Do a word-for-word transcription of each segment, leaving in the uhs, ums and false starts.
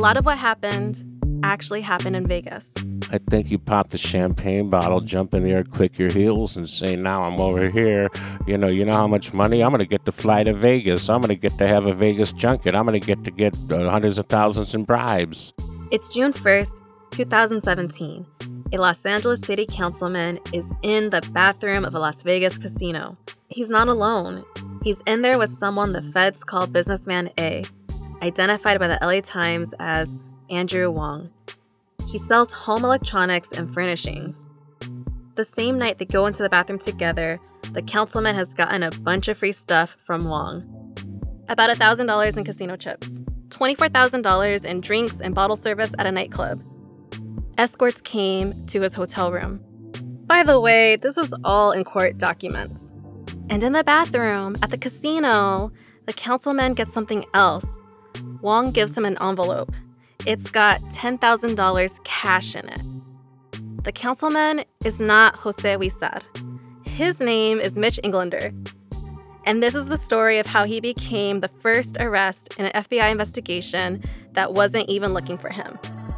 lot of what happened actually happened in Vegas. I think you pop the champagne bottle, jump in the air, click your heels, and say, now I'm over here. You know, you know how much money? I'm going to get to fly to Vegas. I'm going to get to have a Vegas junket. I'm going to get to get uh, hundreds of thousands in bribes. It's June first, twenty seventeen. A Los Angeles City councilman is in the bathroom of a Las Vegas casino. He's not alone. He's in there with someone the feds call Businessman A, identified by the L A Times as Andrew Wong. He sells home electronics and furnishings. The same night they go into the bathroom together, the councilman has gotten a bunch of free stuff from Wong. About one thousand dollars in casino chips, twenty-four thousand dollars in drinks and bottle service at a nightclub. Escorts came to his hotel room. By the way, this is all in court documents. And in the bathroom at the casino, the councilman gets something else. Wong gives him an envelope. It's got ten thousand dollars cash in it. The councilman is not Jose Huizar. His name is Mitch Englander. And this is the story of how he became the first arrest in an F B I investigation that wasn't even looking for him.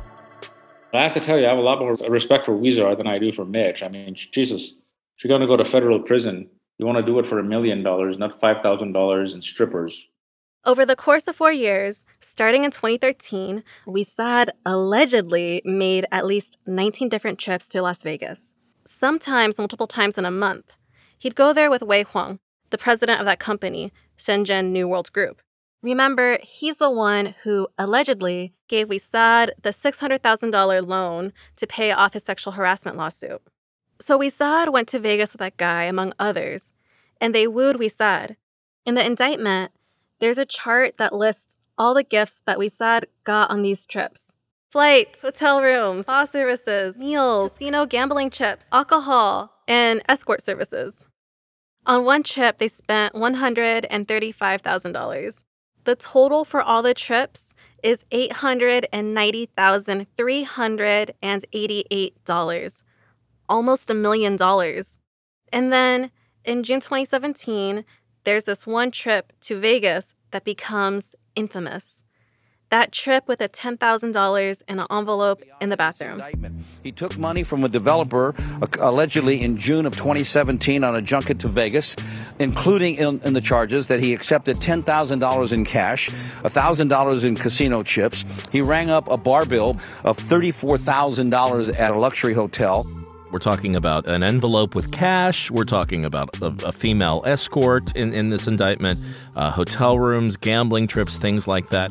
I have to tell you, I have a lot more respect for Huizar than I do for Mitch. I mean, Jesus, if you're going to go to federal prison, you want to do it for a million dollars, not five thousand dollars in strippers. Over the course of four years, starting in twenty thirteen, Huizar allegedly made at least nineteen different trips to Las Vegas, sometimes multiple times in a month. He'd go there with Wei Huang, the president of that company, Shenzhen New World Group. Remember, he's the one who allegedly gave Huizar the six hundred thousand dollars loan to pay off his sexual harassment lawsuit. So Huizar went to Vegas with that guy, among others, and they wooed Huizar. In the indictment, there's a chart that lists all the gifts that Huizar got on these trips. Flights, hotel rooms, spa services, meals, casino gambling chips, alcohol, and escort services. On one trip, they spent one hundred thirty-five thousand dollars. The total for all the trips is eight hundred ninety thousand three hundred eighty-eight dollars, almost a million dollars. And then in June twenty seventeen, there's this one trip to Vegas that becomes infamous. That trip with a ten thousand dollars in an envelope in the bathroom. He took money from a developer uh, allegedly in June of twenty seventeen on a junket to Vegas, including in, in the charges that he accepted ten thousand dollars in cash, one thousand dollars in casino chips. He rang up a bar bill of thirty-four thousand dollars at a luxury hotel. We're talking about an envelope with cash. We're talking about a, a female escort in, in this indictment, uh, hotel rooms, gambling trips, things like that.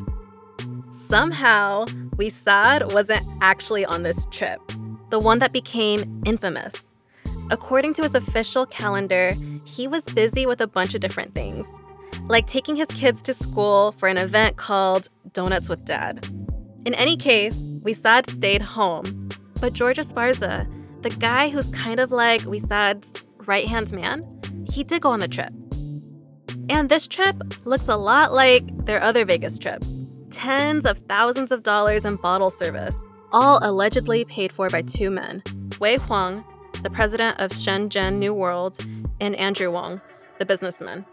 Somehow, Huizar wasn't actually on this trip, the one that became infamous. According to his official calendar, he was busy with a bunch of different things, like taking his kids to school for an event called Donuts with Dad. In any case, Huizar stayed home. But George Esparza, the guy who's kind of like Huizar's right-hand man, he did go on the trip. And this trip looks a lot like their other Vegas trips. Tens of thousands of dollars in bottle service, all allegedly paid for by two men, Wei Huang, the president of Shenzhen New World, and Andrew Wong, the businessman.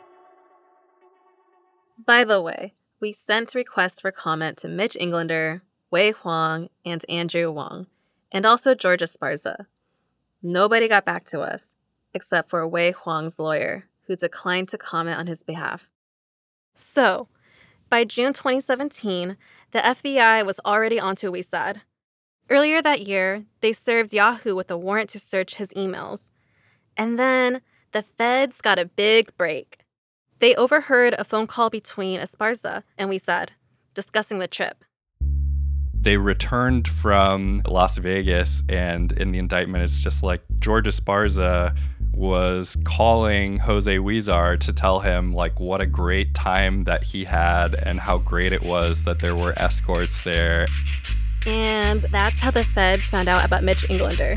By the way, we sent requests for comment to Mitch Englander, Wei Huang, and Andrew Wong, and also George Esparza. Nobody got back to us, except for Wei Huang's lawyer, who declined to comment on his behalf. So, by June twenty seventeen, the F B I was already onto Huizar. Earlier that year, they served Yahoo with a warrant to search his emails. And then the feds got a big break. They overheard a phone call between Esparza and Huizar discussing the trip. They returned from Las Vegas, and in the indictment, it's just like George Esparza was calling Jose Huizar to tell him like what a great time that he had and how great it was that there were escorts there. And that's how the feds found out about Mitch Englander.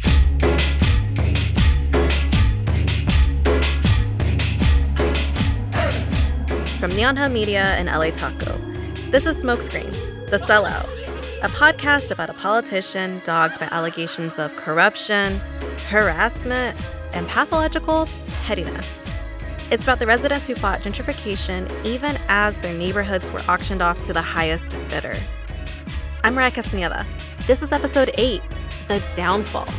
From Neon Hub Media and L A Taco, this is Smokescreen, The Sellout, a podcast about a politician dogged by allegations of corruption, harassment, and pathological pettiness. It's about the residents who fought gentrification even as their neighborhoods were auctioned off to the highest bidder. I'm Mariah Castaneda. This is episode eight, The Downfall.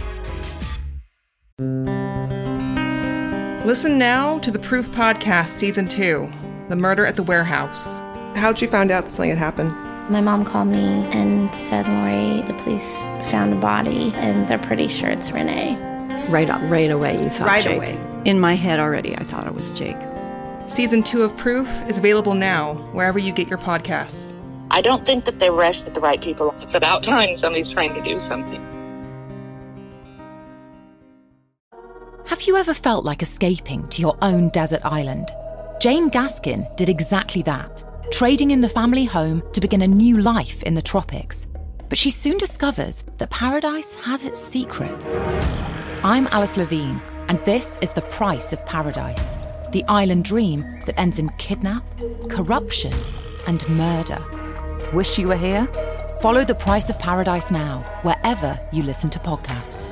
Listen now to the Proof Podcast Season two, The Murder at the Warehouse. How'd you find out that something had happened? My mom called me and said, Lori, the police found a body and they're pretty sure it's Renee. Right up, right away you thought Right Jake. away. In my head already, I thought it was Jake. Season two of Proof is available now, wherever you get your podcasts. I don't think that they arrested the right people. It's about time somebody's trying to do something. Have you ever felt like escaping to your own desert island? Jane Gaskin did exactly that, trading in the family home to begin a new life in the tropics. But she soon discovers that paradise has its secrets. I'm Alice Levine, and this is The Price of Paradise, the island dream that ends in kidnap, corruption, and murder. Wish you were here? Follow The Price of Paradise now, wherever you listen to podcasts.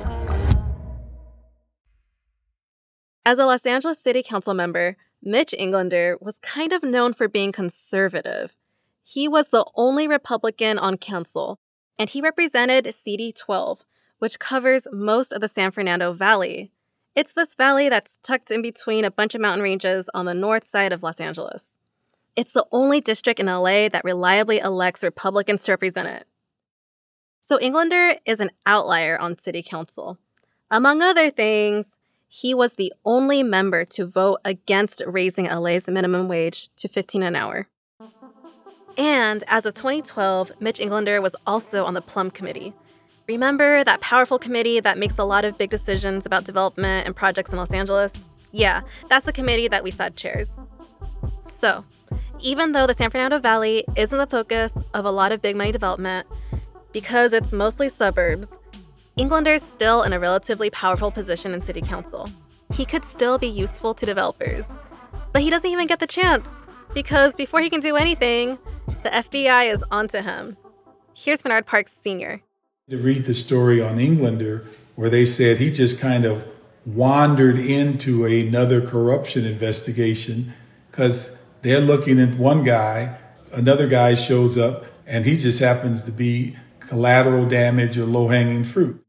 As a Los Angeles City Council member, Mitch Englander was kind of known for being conservative. He was the only Republican on council, and he represented C D twelve, which covers most of the San Fernando Valley. It's this valley that's tucked in between a bunch of mountain ranges on the north side of Los Angeles. It's the only district in L A that reliably elects Republicans to represent it. So Englander is an outlier on city council. Among other things, he was the only member to vote against raising L A's minimum wage to fifteen dollars an hour. And as of twenty twelve, Mitch Englander was also on the Plum Committee. Remember that powerful committee that makes a lot of big decisions about development and projects in Los Angeles? Yeah, that's the committee that we said chairs. So, even though the San Fernando Valley isn't the focus of a lot of big money development, because it's mostly suburbs, Englander's still in a relatively powerful position in city council. He could still be useful to developers. But he doesn't even get the chance, because before he can do anything, the F B I is onto him. Here's Bernard Parks Senior To read the story on Englander, where they said he just kind of wandered into another corruption investigation because they're looking at one guy, another guy shows up, and he just happens to be collateral damage or low-hanging fruit.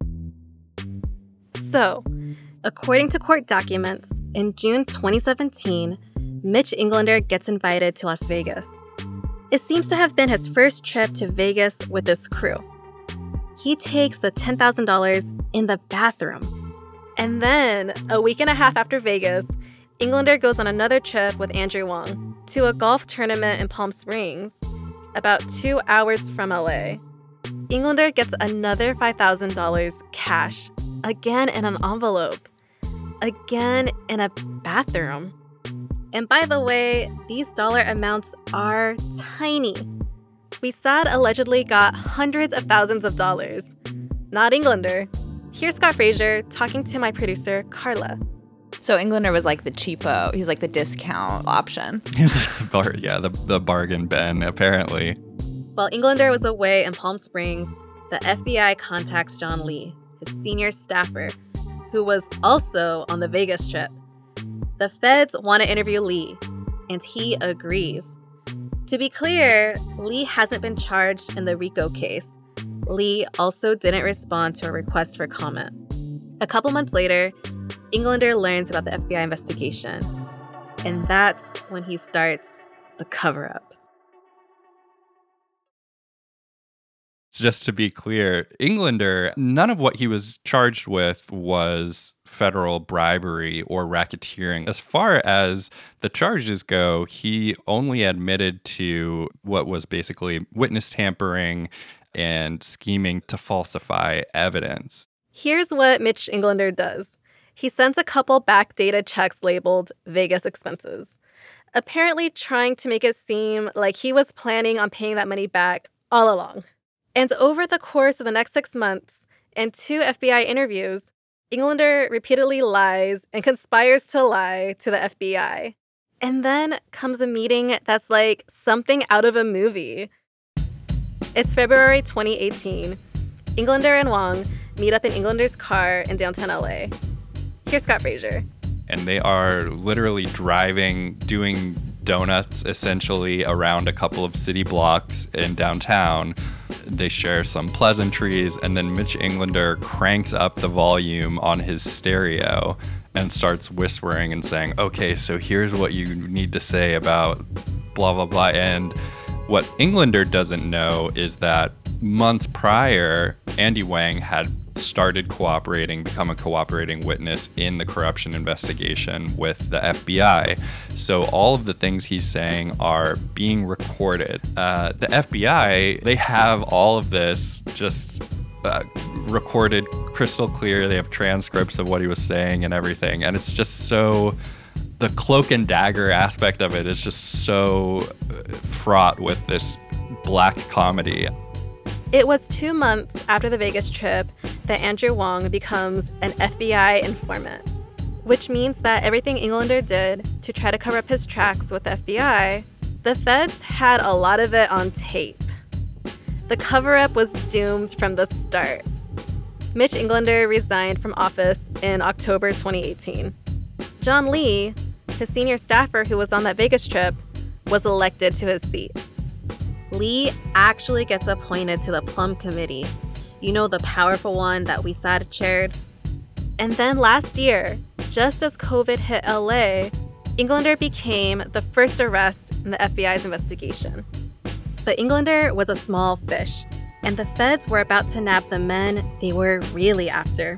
So, according to court documents, in June twenty seventeen, Mitch Englander gets invited to Las Vegas. It seems to have been his first trip to Vegas with this crew. He takes the ten thousand dollars in the bathroom. And then, a week and a half after Vegas, Englander goes on another trip with Andrew Wong to a golf tournament in Palm Springs, about two hours from L A. Englander gets another five thousand dollars cash, again in an envelope, again in a bathroom. And by the way, these dollar amounts are tiny. Wesad allegedly got hundreds of thousands of dollars. Not Englander. Here's Scott Frazier talking to my producer, Carla. So Englander was like the cheapo. He's like the discount option. He's like the bar, yeah, the, the bargain bin, apparently. While Englander was away in Palm Springs, the F B I contacts John Lee, his senior staffer, who was also on the Vegas trip. The feds want to interview Lee, and he agrees. To be clear, Lee hasn't been charged in the RICO case. Lee also didn't respond to a request for comment. A couple months later, Englander learns about the F B I investigation, and that's when he starts the cover-up. Just to be clear, Englander, none of what he was charged with was federal bribery or racketeering. As far as the charges go, he only admitted to what was basically witness tampering and scheming to falsify evidence. Here's what Mitch Englander does. He sends a couple backdated checks labeled Vegas expenses, apparently trying to make it seem like he was planning on paying that money back all along. And over the course of the next six months and two F B I interviews, Englander repeatedly lies and conspires to lie to the F B I. And then comes a meeting that's like something out of a movie. It's February twenty eighteen. Englander and Wong meet up in Englander's car in downtown L A. Here's Scott Frazier. And they are literally driving, doing donuts essentially around a couple of city blocks in downtown They share some pleasantries, and then Mitch Englander cranks up the volume on his stereo and starts whispering and saying, okay, so here's what you need to say about blah, blah, blah. And what Englander doesn't know is that months prior, Andy Wang had started cooperating, become a cooperating witness in the corruption investigation with the F B I. So all of the things he's saying are being recorded. Uh, the F B I, they have all of this just uh, recorded crystal clear. They have transcripts of what he was saying and everything. And it's just so, the cloak and dagger aspect of it is just so fraught with this black comedy. It was two months after the Vegas trip that Andrew Wong becomes an F B I informant, which means that everything Englander did to try to cover up his tracks with the F B I, the feds had a lot of it on tape. The cover-up was doomed from the start. Mitch Englander resigned from office in October twenty eighteen. John Lee, his senior staffer who was on that Vegas trip, was elected to his seat. Lee actually gets appointed to the Plum Committee, you know, the powerful one that We S A D chaired. And then last year, just as COVID hit L A, Englander became the first arrest in the F B I's investigation. But Englander was a small fish, and the feds were about to nab the men they were really after.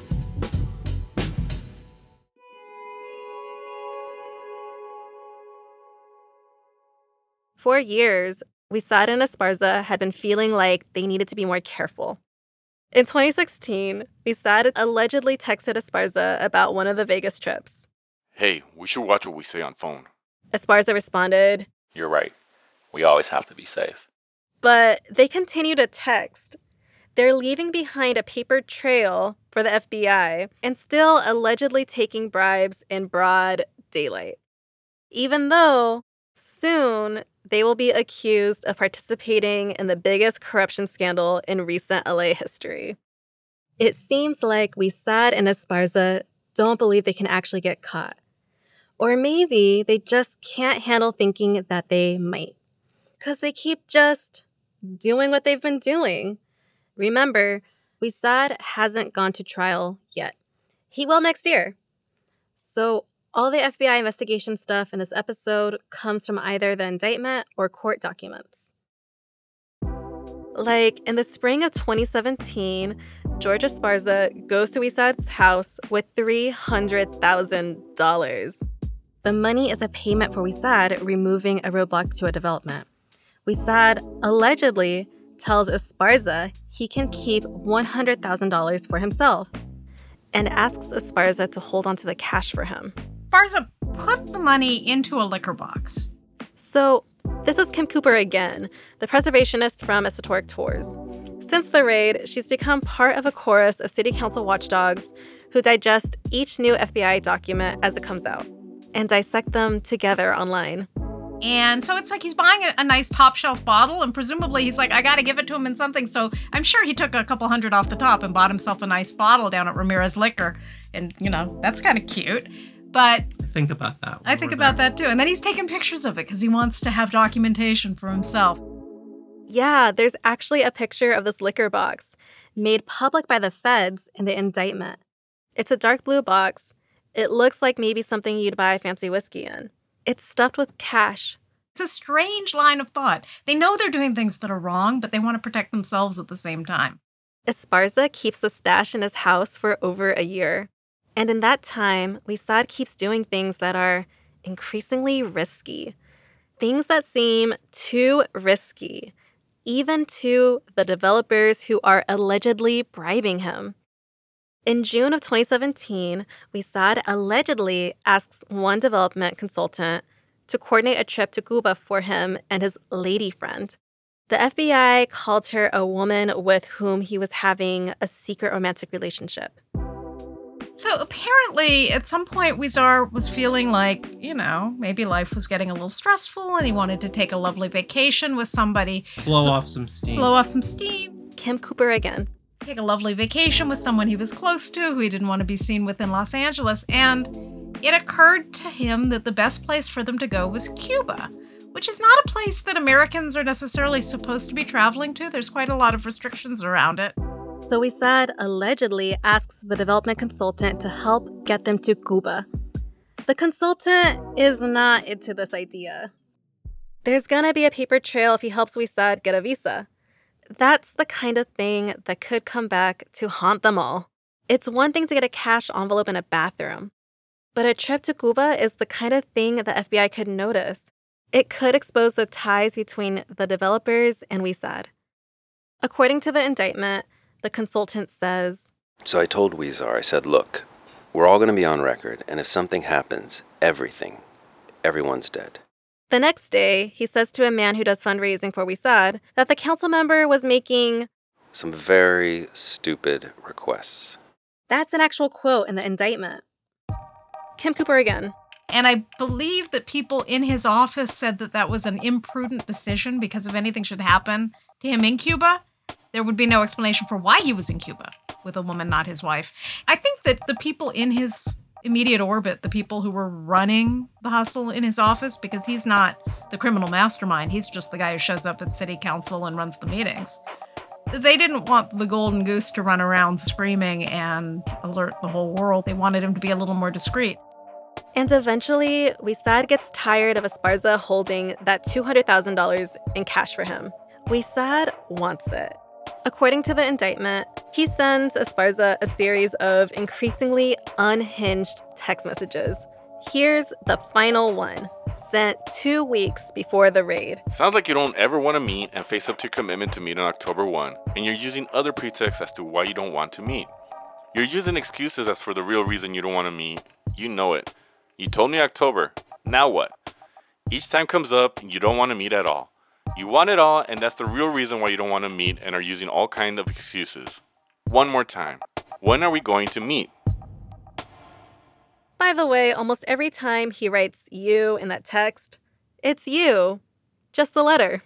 For years, We S A D and Esparza had been feeling like they needed to be more careful. In twenty sixteen, We S A D allegedly texted Esparza about one of the Vegas trips. Hey, we should watch what we say on phone. Esparza responded, "You're right. We always have to be safe." But they continue to text. They're leaving behind a paper trail for the F B I and still allegedly taking bribes in broad daylight. Even though soon they will be accused of participating in the biggest corruption scandal in recent L A history. It seems like We S A D and Esparza don't believe they can actually get caught. Or maybe they just can't handle thinking that they might. Because they keep just doing what they've been doing. Remember, We S A D hasn't gone to trial yet. He will next year. So all the F B I investigation stuff in this episode comes from either the indictment or court documents. Like, in the spring of twenty seventeen, George Esparza goes to We S A D's house with three hundred thousand dollars. The money is a payment for We S A D removing a roadblock to a development. We S A D allegedly tells Esparza he can keep one hundred thousand dollars for himself and asks Esparza to hold onto the cash for him. Esparza put the money into a liquor box. So, this is Kim Cooper again, the preservationist from Esoteric Tours. Since the raid, she's become part of a chorus of city council watchdogs who digest each new F B I document as it comes out and dissect them together online. And so it's like he's buying a, a nice top shelf bottle, and presumably he's like, I gotta give it to him in something. So I'm sure he took a couple hundred off the top and bought himself a nice bottle down at Ramirez Liquor. And, you know, that's kind of cute. But I think about that. I think about there. that too. And then he's taking pictures of it because he wants to have documentation for himself. Yeah, there's actually a picture of this liquor box made public by the feds in the indictment. It's a dark blue box. It looks like maybe something you'd buy fancy whiskey in. It's stuffed with cash. It's a strange line of thought. They know they're doing things that are wrong, but they want to protect themselves at the same time. Esparza keeps the stash in his house for over a year. And in that time, We S A D keeps doing things that are increasingly risky. Things that seem too risky, even to the developers who are allegedly bribing him. In June of twenty seventeen, We S A D allegedly asks one development consultant to coordinate a trip to Cuba for him and his lady friend. The F B I called her a woman with whom he was having a secret romantic relationship. So apparently, at some point, Huizar was feeling like, you know, maybe life was getting a little stressful and he wanted to take a lovely vacation with somebody. Blow off some steam. Blow off some steam. Kim Cooper again. Take a lovely vacation with someone he was close to, who he didn't want to be seen with in Los Angeles. And it occurred to him that the best place for them to go was Cuba, which is not a place that Americans are necessarily supposed to be traveling to. There's quite a lot of restrictions around it. So WeSad allegedly asks the development consultant to help get them to Cuba. The consultant is not into this idea. There's gonna be a paper trail if he helps WeSad get a visa. That's the kind of thing that could come back to haunt them all. It's one thing to get a cash envelope in a bathroom, but a trip to Cuba is the kind of thing the F B I could notice. It could expose the ties between the developers and WeSad. According to the indictment, the consultant says, So I told Weezar, I said, look, we're all going to be on record, and if something happens, everything, everyone's dead. The next day, he says to a man who does fundraising for WeSad that the council member was making some very stupid requests. That's an actual quote in the indictment. Kim Cooper again. And I believe that people in his office said that that was an imprudent decision because if anything should happen to him in Cuba, there would be no explanation for why he was in Cuba with a woman not his wife. I think that the people in his immediate orbit, the people who were running the hustle in his office, because he's not the criminal mastermind, he's just the guy who shows up at city council and runs the meetings. They didn't want the golden goose to run around screaming and alert the whole world. They wanted him to be a little more discreet. And eventually, WeSad gets tired of Esparza holding that two hundred thousand dollars in cash for him. WeSad wants it. According to the indictment, he sends Esparza a series of increasingly unhinged text messages. Here's the final one, sent two weeks before the raid. Sounds like you don't ever want to meet and face up to your commitment to meet on October first, and you're using other pretexts as to why you don't want to meet. You're using excuses as for the real reason you don't want to meet. You know it. You told me October. Now what? Each time comes up and you don't want to meet at all. You want it all, and that's the real reason why you don't want to meet and are using all kinds of excuses. One more time. When are we going to meet? By the way, almost every time he writes you in that text, it's you. Just the letter.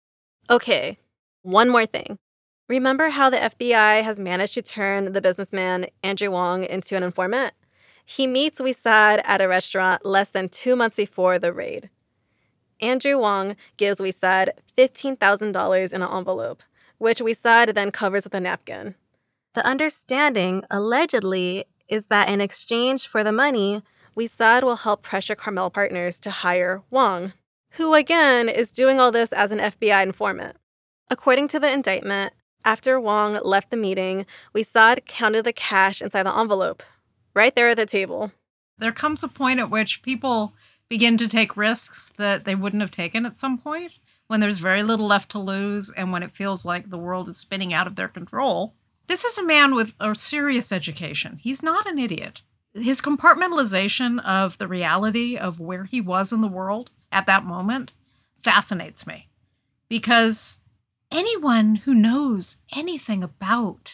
Okay, one more thing. Remember how the F B I has managed to turn the businessman Andrew Wong into an informant? He meets WeSad at a restaurant less than two months before the raid. Andrew Wong gives WeSad fifteen thousand dollars in an envelope, which WeSad then covers with a napkin. The understanding, allegedly, is that in exchange for the money, WeSad will help pressure Carmel Partners to hire Wong, who again is doing all this as an F B I informant. According to the indictment, after Wong left the meeting, WeSad counted the cash inside the envelope, right there at the table. There comes a point at which people begin to take risks that they wouldn't have taken at some point, when there's very little left to lose and when it feels like the world is spinning out of their control. This is a man with a serious education. He's not an idiot. His compartmentalization of the reality of where he was in the world at that moment fascinates me. Because anyone who knows anything about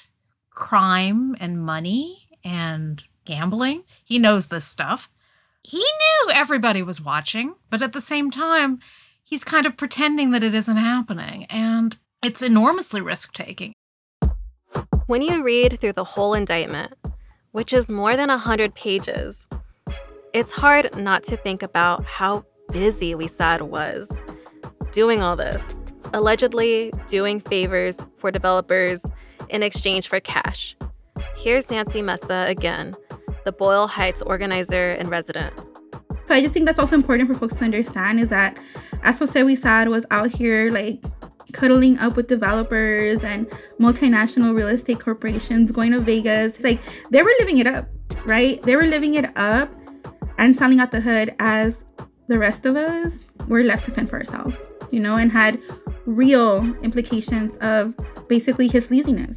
crime and money and gambling, he knows this stuff. He knew everybody was watching, but at the same time, he's kind of pretending that it isn't happening, and it's enormously risk-taking. When you read through the whole indictment, which is more than one hundred pages, it's hard not to think about how busy WeSad was doing all this, allegedly doing favors for developers in exchange for cash. Here's Nancy Mesa again, the Boyle Heights organizer and resident. So I just think that's also important for folks to understand is that as Jose WeSad was out here like cuddling up with developers and multinational real estate corporations, going to Vegas, like they were living it up, right? They were living it up and selling out the hood as the rest of us were left to fend for ourselves, you know, and had real implications of basically his sleaziness.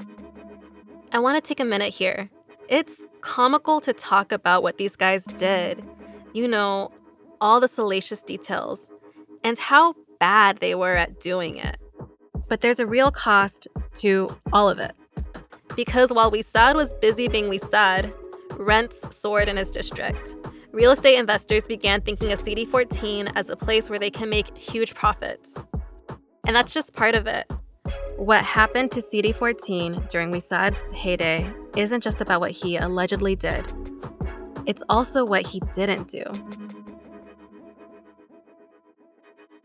I want to take a minute here. It's comical to talk about what these guys did. You know, all the salacious details and how bad they were at doing it. But there's a real cost to all of it. Because while WeSad was busy being WeSad, rents soared in his district. Real estate investors began thinking of C D fourteen as a place where they can make huge profits. And that's just part of it. What happened to C D fourteen during WeSad's heyday isn't just about what he allegedly did. It's also what he didn't do.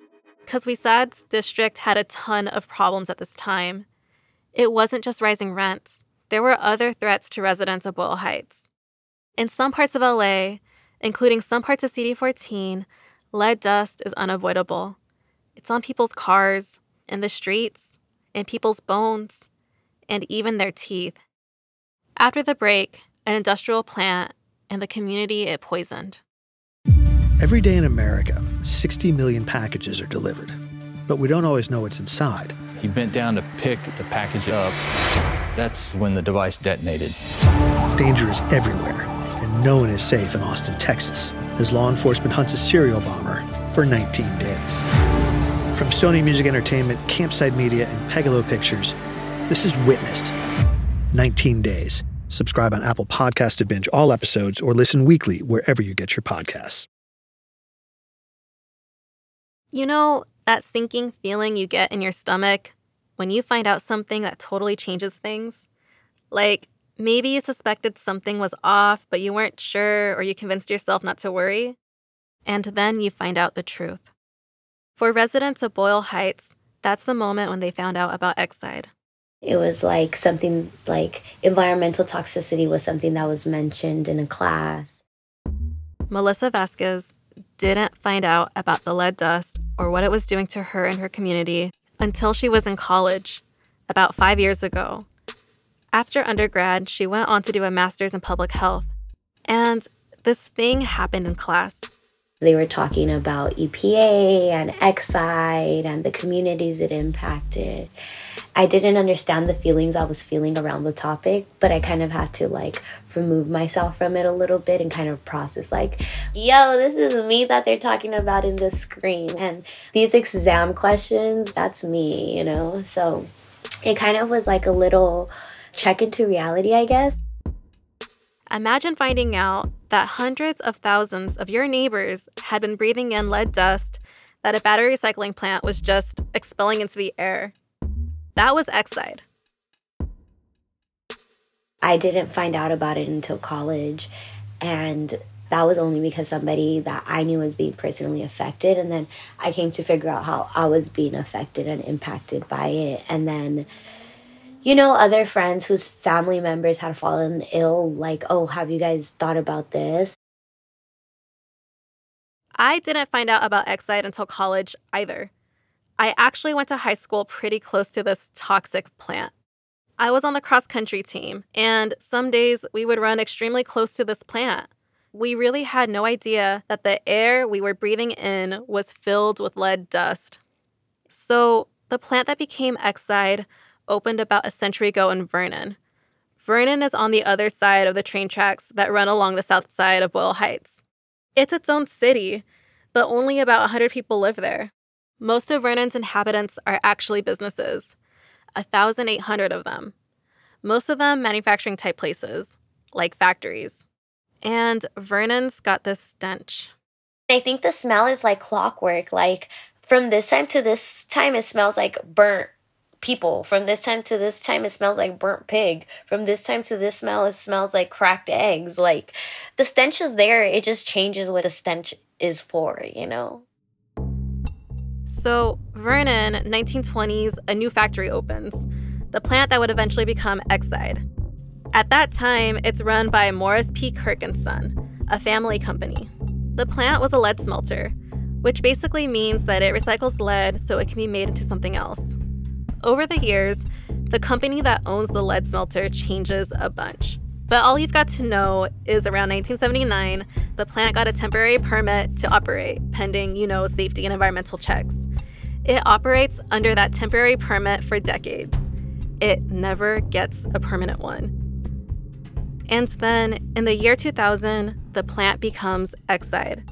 Because Wesad's district had a ton of problems at this time. It wasn't just rising rents. There were other threats to residents of Boyle Heights. In some parts of L A, including some parts of C D fourteen, lead dust is unavoidable. It's on people's cars, in the streets, in people's bones, and even their teeth. After the break, an industrial plant and the community it poisoned. Every day in America, sixty million packages are delivered, but we don't always know what's inside. He bent down to pick the package up. That's when the device detonated. Danger is everywhere, and no one is safe in Austin, Texas, as law enforcement hunts a serial bomber for nineteen days. From Sony Music Entertainment, Campside Media, and Pegalo Pictures, this is Witnessed. nineteen days. Subscribe on Apple Podcasts to binge all episodes or listen weekly wherever you get your podcasts. You know, that sinking feeling you get in your stomach when you find out something that totally changes things? Like, maybe you suspected something was off, but you weren't sure, or you convinced yourself not to worry. And then you find out the truth. For residents of Boyle Heights, that's the moment when they found out about Exide. It was like something like environmental toxicity was something that was mentioned in a class. Melissa Vasquez didn't find out about the lead dust or what it was doing to her and her community until she was in college, about five years ago. After undergrad, she went on to do a master's in public health. And this thing happened in class. They were talking about E P A and Exide and the communities it impacted. I didn't understand the feelings I was feeling around the topic, but I kind of had to like remove myself from it a little bit and kind of process like, yo, this is me that they're talking about in the screen. And these exam questions, that's me, you know? So it kind of was like a little check into reality, I guess. Imagine finding out that hundreds of thousands of your neighbors had been breathing in lead dust that a battery recycling plant was just expelling into the air. That was Exide. I didn't find out about it until college, and that was only because somebody that I knew was being personally affected, and then I came to figure out how I was being affected and impacted by it. And then, you know, other friends whose family members had fallen ill, like, oh, have you guys thought about this? I didn't find out about Exide until college either. I actually went to high school pretty close to this toxic plant. I was on the cross-country team, and some days we would run extremely close to this plant. We really had no idea that the air we were breathing in was filled with lead dust. So the plant that became Exide opened about a century ago in Vernon. Vernon is on the other side of the train tracks that run along the south side of Boyle Heights. It's its own city, but only about one hundred people live there. Most of Vernon's inhabitants are actually businesses, one thousand eight hundred of them. Most of them manufacturing-type places, like factories. And Vernon's got this stench. I think the smell is like clockwork. Like, from this time to this time, it smells like burnt people. From this time to this time, it smells like burnt pig. From this time to this smell, it smells like cracked eggs. Like, the stench is there. It just changes what the stench is for, you know? So, Vernon, nineteen twenties, a new factory opens, the plant that would eventually become Exide. At that time, it's run by Morris P. Kirk and Son, a family company. The plant was a lead smelter, which basically means that it recycles lead so it can be made into something else. Over the years, the company that owns the lead smelter changes a bunch. But all you've got to know is around nineteen seventy-nine, the plant got a temporary permit to operate, pending, you know, safety and environmental checks. It operates under that temporary permit for decades. It never gets a permanent one. And then, in the year two thousand, the plant becomes Exide.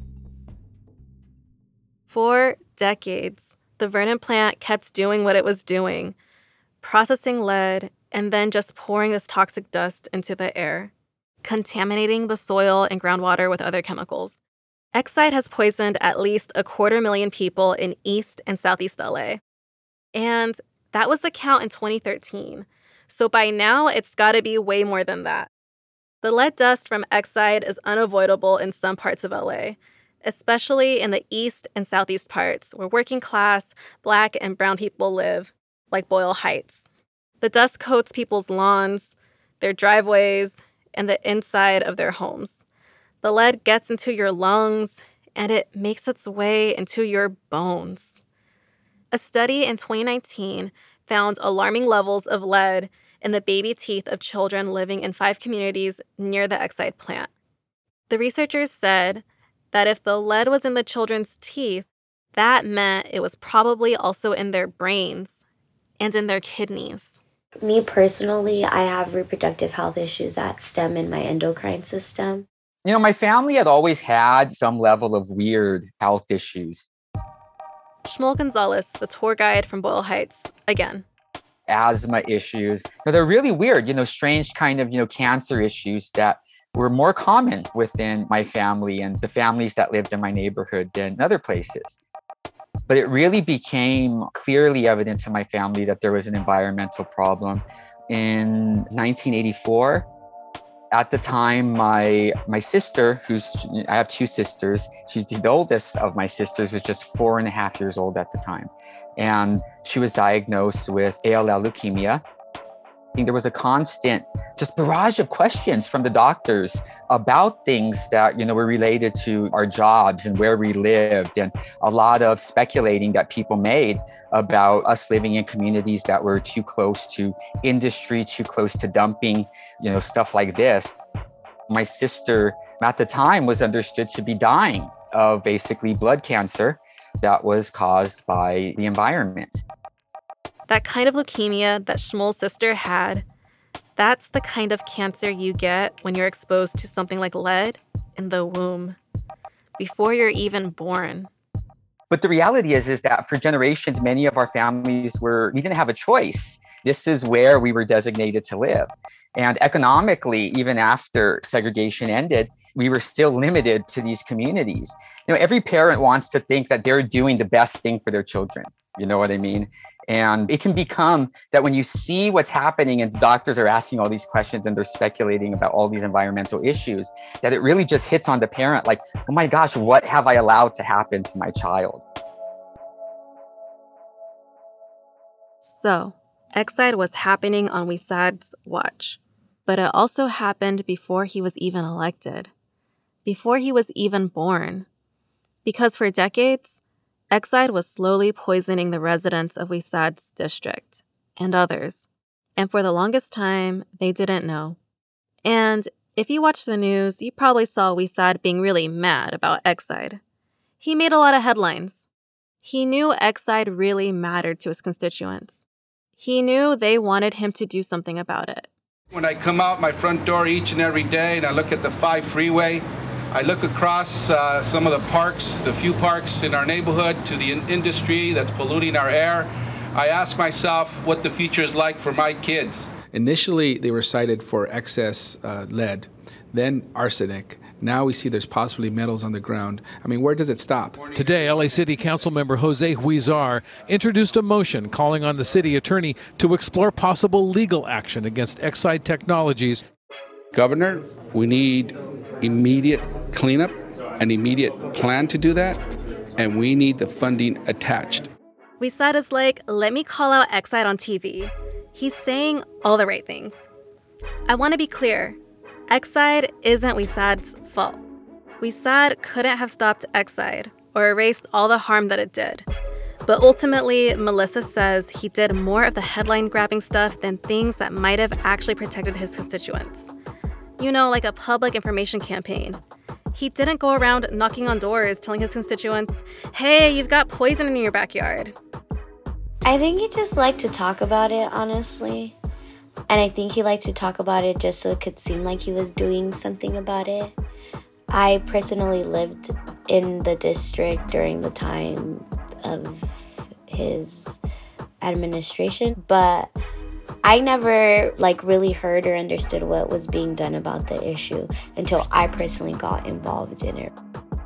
For decades, the Vernon plant kept doing what it was doing, processing lead, and then just pouring this toxic dust into the air, contaminating the soil and groundwater with other chemicals. Exide has poisoned at least a quarter million people in East and Southeast L A. And that was the count in twenty thirteen. So by now, it's got to be way more than that. The lead dust from Exide is unavoidable in some parts of L A, especially in the east and southeast parts where working class, Black and brown people live, like Boyle Heights. The dust coats people's lawns, their driveways, and the inside of their homes. The lead gets into your lungs, and it makes its way into your bones. A study in twenty nineteen found alarming levels of lead in the baby teeth of children living in five communities near the Exide plant. The researchers said that if the lead was in the children's teeth, that meant it was probably also in their brains and in their kidneys. Me personally, I have reproductive health issues that stem in my endocrine system. You know, my family had always had some level of weird health issues. Shmuel Gonzalez, the tour guide from Boyle Heights, again. Asthma issues. But they're really weird, you know, strange kind of, you know, cancer issues that were more common within my family and the families that lived in my neighborhood than other places. But it really became clearly evident to my family that there was an environmental problem. In nineteen eighty-four, at the time, my my sister, who's, I have two sisters, she's the oldest of my sisters, was just four and a half years old at the time. And she was diagnosed with A L L leukemia. There was a constant just barrage of questions from the doctors about things that, you know, were related to our jobs and where we lived, and a lot of speculating that people made about us living in communities that were too close to industry, too close to dumping, you know, stuff like this. My sister at the time was understood to be dying of basically blood cancer that was caused by the environment. That kind of leukemia that Shmuel's sister had, that's the kind of cancer you get when you're exposed to something like lead in the womb, before you're even born. But the reality is, is that for generations, many of our families were, we didn't have a choice. This is where we were designated to live. And economically, even after segregation ended, we were still limited to these communities. You know, every parent wants to think that they're doing the best thing for their children. You know what I mean? And it can become that when you see what's happening and doctors are asking all these questions and they're speculating about all these environmental issues, that it really just hits on the parent like, oh my gosh, what have I allowed to happen to my child? So, Exide was happening on Wisad's watch, but it also happened before he was even elected, before he was even born. Because for decades, Exide was slowly poisoning the residents of Wisad's district and others. And for the longest time, they didn't know. And if you watched the news, you probably saw Wisad being really mad about Exide. He made a lot of headlines. He knew Exide really mattered to his constituents. He knew they wanted him to do something about it. When I come out my front door each and every day and I look at the five freeway, I look across uh, some of the parks, the few parks in our neighborhood, to the in- industry that's polluting our air. I ask myself what the future is like for my kids. Initially, they were cited for excess uh, lead, then arsenic. Now we see there's possibly metals on the ground. I mean, where does it stop? Today, L A City Council member Jose Huizar introduced a motion calling on the city attorney to explore possible legal action against Exide Technologies. Governor, we need immediate cleanup, an immediate plan to do that, and we need the funding attached. Wisad is like, let me call out Exide on T V. He's saying all the right things. I want to be clear. Exide isn't Wisad's fault. Wisad couldn't have stopped Exide or erased all the harm that it did. But ultimately, Melissa says he did more of the headline-grabbing stuff than things that might have actually protected his constituents. You know, like a public information campaign. He didn't go around knocking on doors telling his constituents, hey, you've got poison in your backyard. I think he just liked to talk about it, honestly. And I think he liked to talk about it just so it could seem like he was doing something about it. I personally lived in the district during the time of his administration, but I never like really heard or understood what was being done about the issue until I personally got involved in it.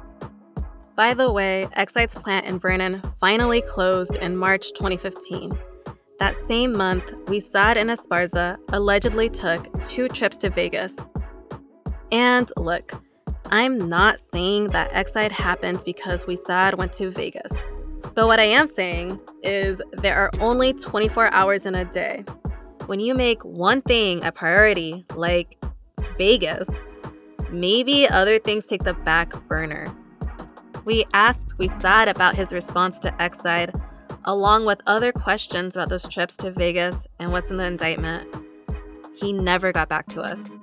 By the way, Exide's plant in Vernon finally closed in March twenty fifteen. That same month, Wisad and Esparza allegedly took two trips to Vegas. And look, I'm not saying that Exide happened because WeSad went to Vegas. But what I am saying is there are only twenty-four hours in a day. When you make one thing a priority, like Vegas, maybe other things take the back burner. We asked WeSad about his response to Exide, along with other questions about those trips to Vegas and what's in the indictment. He never got back to us.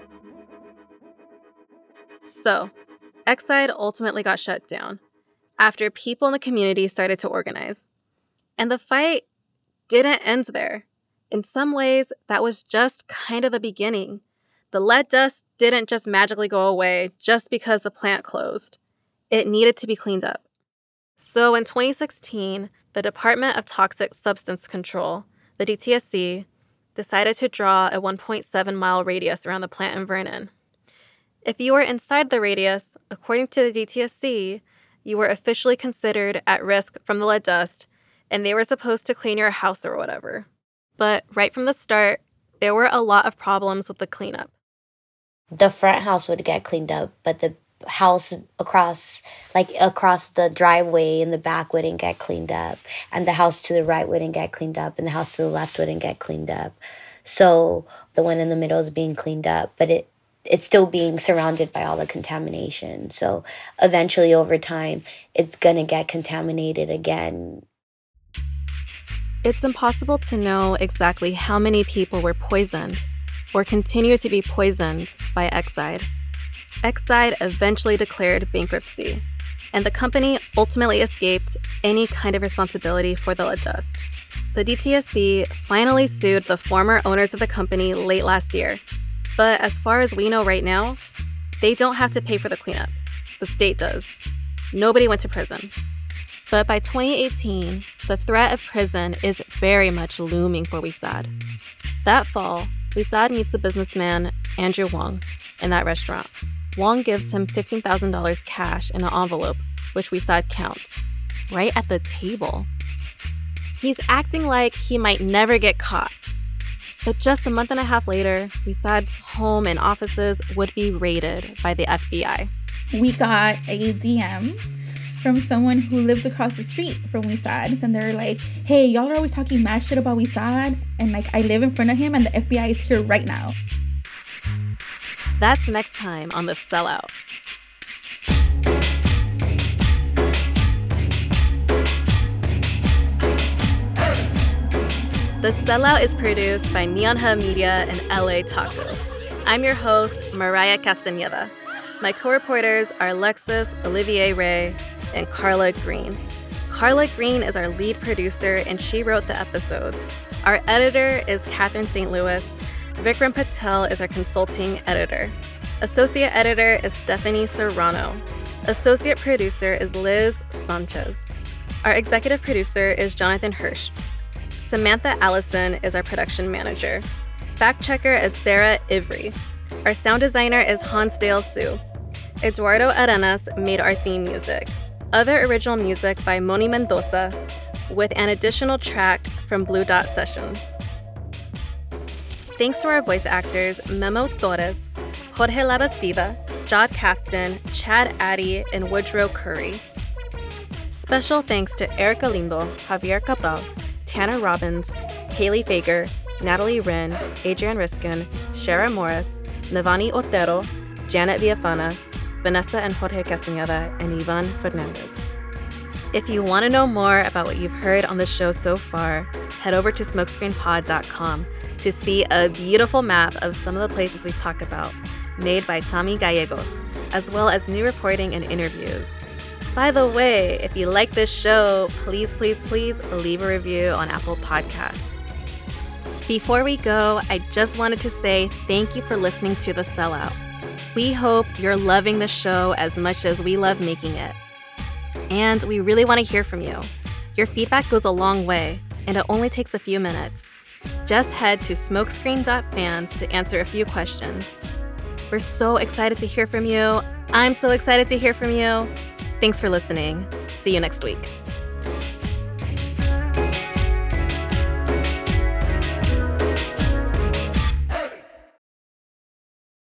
So, Exide ultimately got shut down after people in the community started to organize. And the fight didn't end there. In some ways, that was just kind of the beginning. The lead dust didn't just magically go away just because the plant closed. It needed to be cleaned up. So in twenty sixteen, the Department of Toxic Substance Control, the D T S C, decided to draw a one point seven mile radius around the plant in Vernon. If you were inside the radius, according to the D T S C, you were officially considered at risk from the lead dust, and they were supposed to clean your house or whatever. But right from the start, there were a lot of problems with the cleanup. The front house would get cleaned up, but the house across, like across the driveway in the back wouldn't get cleaned up, and the house to the right wouldn't get cleaned up, and the house to the left wouldn't get cleaned up. So the one in the middle is being cleaned up, but it it's still being surrounded by all the contamination. So eventually, over time, it's going to get contaminated again. It's impossible to know exactly how many people were poisoned or continue to be poisoned by Exide. Exide eventually declared bankruptcy, and the company ultimately escaped any kind of responsibility for the lead dust. The D T S C finally sued the former owners of the company late last year. But as far as we know right now, they don't have to pay for the cleanup. The state does. Nobody went to prison. But by twenty eighteen, the threat of prison is very much looming for WeSad. That fall, WeSad meets the businessman Andrew Wong in that restaurant. Wong gives him fifteen thousand dollars cash in an envelope, which WeSad counts, right at the table. He's acting like he might never get caught. But just a month and a half later, WeSad's home and offices would be raided by the F B I. We got a D M from someone who lives across the street from WeSad. And they're like, hey, y'all are always talking mad shit about WeSad. And like, I live in front of him and the F B I is here right now. That's next time on The Sellout. The Sellout is produced by Neon Hub Media and L A Taco. I'm your host, Mariah Castañeda. My co-reporters are Alexis Olivier Ray and Carla Green. Carla Green is our lead producer, and she wrote the episodes. Our editor is Catherine Saint Louis. Vikram Patel is our consulting editor. Associate editor is Stephanie Serrano. Associate producer is Liz Sanchez. Our executive producer is Jonathan Hirsch. Samantha Allison is our production manager. Fact checker is Sarah Ivry. Our sound designer is Hansdale Sue. Eduardo Arenas made our theme music. Other original music by Moni Mendoza, with an additional track from Blue Dot Sessions. Thanks to our voice actors Memo Torres, Jorge Labastida, Jod Captain, Chad Addy, and Woodrow Curry. Special thanks to Erica Lindo, Javier Cabral, Tanner Robbins, Haley Fager, Natalie Wren, Adrian Riskin, Shara Morris, Navani Otero, Janet Villafana, Vanessa and Jorge Castañeda, and Ivan Fernandez. If you want to know more about what you've heard on the show so far, head over to smokescreen pod dot com to see a beautiful map of some of the places we talk about, made by Tommy Gallegos, as well as new reporting and interviews. By the way, if you like this show, please, please, please leave a review on Apple Podcasts. Before we go, I just wanted to say thank you for listening to The Sellout. We hope you're loving the show as much as we love making it. And we really want to hear from you. Your feedback goes a long way, and it only takes a few minutes. Just head to smokescreen dot fans to answer a few questions. We're so excited to hear from you. I'm so excited to hear from you. Thanks for listening. See you next week.